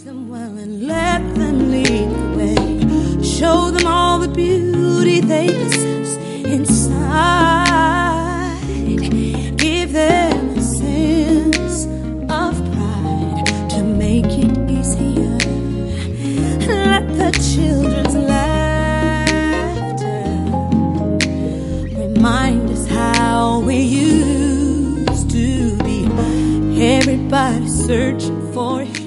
them well and let them lead the way. Show them all the beauty they possess inside. Give them a sense of pride to make it easier. Let the children's laughter remind us how we used to be. Everybody searching for